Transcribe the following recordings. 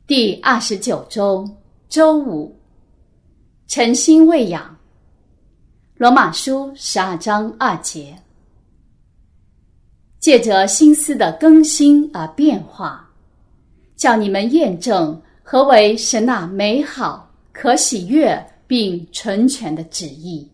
第29周周五，诚心喂养。罗马书12章2节，借着心思的更新而变化，叫你们验证何为神那美好、可喜悦并纯全的旨意。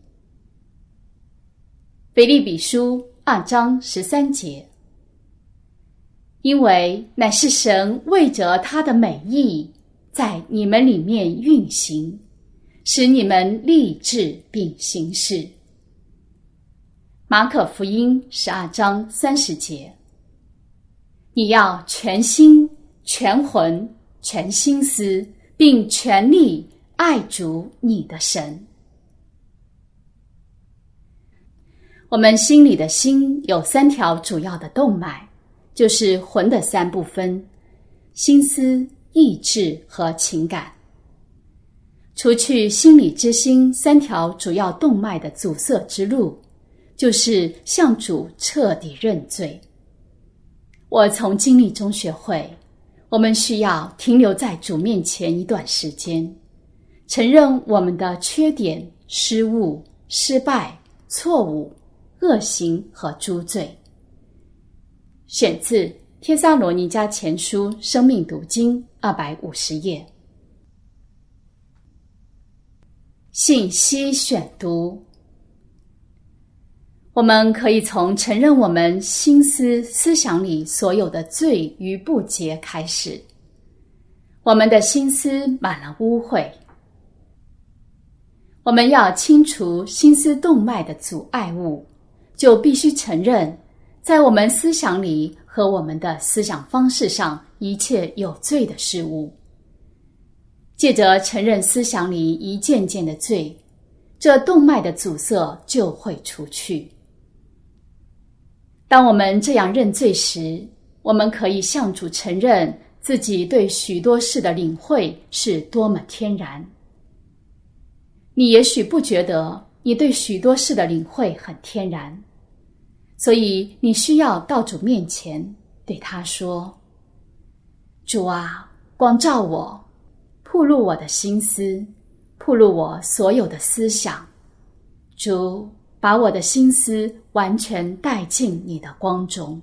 腓立比书2章13节，因为乃是神为着他的美意，在你们里面运行，使你们立志并行事。马可福音12章30节，你要全心、全魂、全心思，并全力爱主你的神。我们心里的心有3条主要的动脉，就是魂的3部分：心思、意志和情感。除去心理之心3条主要动脉的阻塞之路，就是向主彻底认罪。我从经历中学会，我们需要停留在主面前一段时间，承认我们的缺点、失误、失败、错误、恶行和诸罪。选自帖撒罗尼迦前书生命读经250页。信息选读，我们可以从承认我们心思、思想里所有的罪与不洁开始。我们的心思满了污秽，我们要清除心思动脉的阻碍物，就必须承认在我们思想里和我们的思想方式上一切有罪的事物。借着承认思想里一件件的罪，这动脉的阻塞就会除去。当我们这样认罪时，我们可以向主承认自己对许多事的领会是多么天然。你也许不觉得你对许多事的领会很天然，所以你需要到主面前对他说：主啊，光照我，暴露我的心思，暴露我所有的思想。主，把我的心思完全带进你的光中。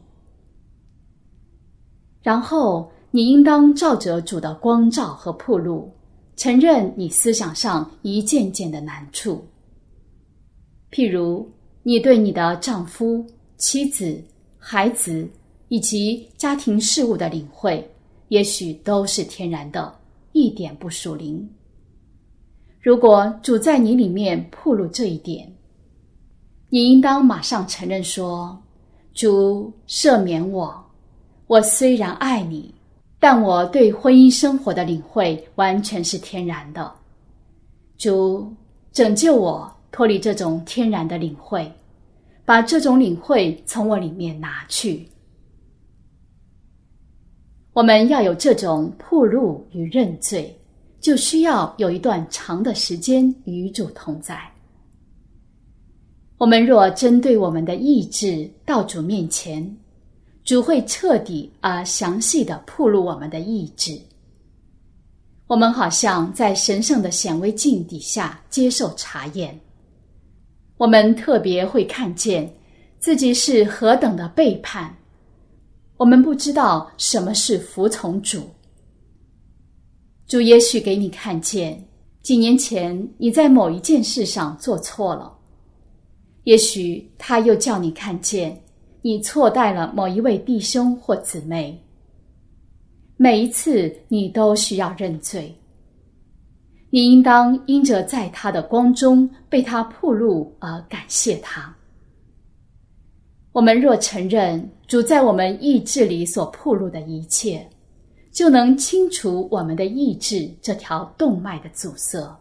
然后你应当照着主的光照和暴露，承认你思想上一件件的难处。譬如你对你的丈夫、妻子、孩子以及家庭事务的领会，也许都是天然的，一点不属灵。如果主在你里面暴露这一点，你应当马上承认说：主，赦免我，我虽然爱你，但我对婚姻生活的领会完全是天然的。主，拯救我脱离这种天然的领会，把这种领会从我里面拿去。我们要有这种暴露与认罪，就需要有一段长的时间与主同在。我们若针对我们的意志到主面前，主会彻底而详细地暴露我们的意志。我们好像在神圣的显微镜底下接受查验，我们特别会看见自己是何等的背叛。我们不知道什么是服从主。主也许给你看见，几年前你在某一件事上做错了，也许他又叫你看见你错待了某一位弟兄或姊妹。每一次你都需要认罪，你应当因着在他的光中被他暴露而感谢他。我们若承认主在我们意志里所暴露的一切，就能清除我们的意志这条动脉的阻塞。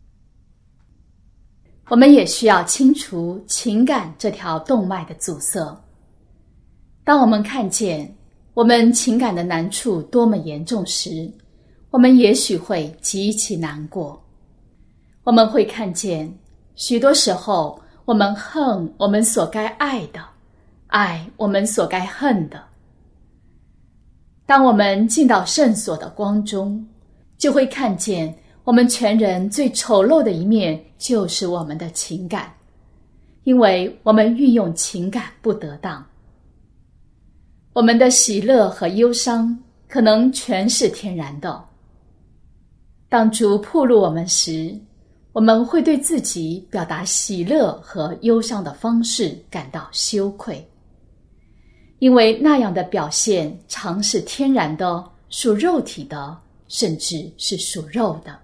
我们也需要清除情感这条动脉的阻塞。当我们看见我们情感的难处多么严重时，我们也许会极其难过。我们会看见许多时候我们恨我们所该爱的，爱我们所该恨的。 当我们进到圣所的光中，就会看见我们全人最丑陋的一面，就是我们的情感，因为我们运用情感不得当。我们的喜乐和忧伤可能全是天然的。当主暴露我们时，我们会对自己表达喜乐和忧伤的方式感到羞愧，因为那样的表现常是天然的，属肉体的，甚至是属肉的。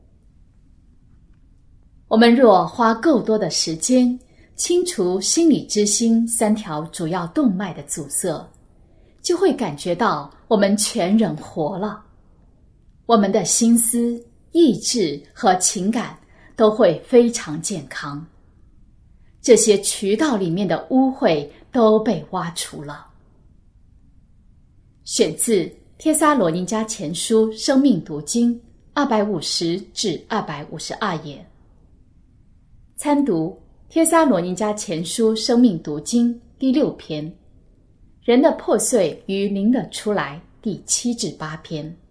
我们若花够多的时间清除心理之心3条主要动脉的阻塞，就会感觉到我们全人活了。我们的心思、意志和情感都会非常健康，这些渠道里面的污秽都被挖除了。选自帖撒罗尼迦前书生命读经250至252页。参读帖撒罗尼迦前书生命读经第6篇，人的破碎与灵的出来第7至8篇。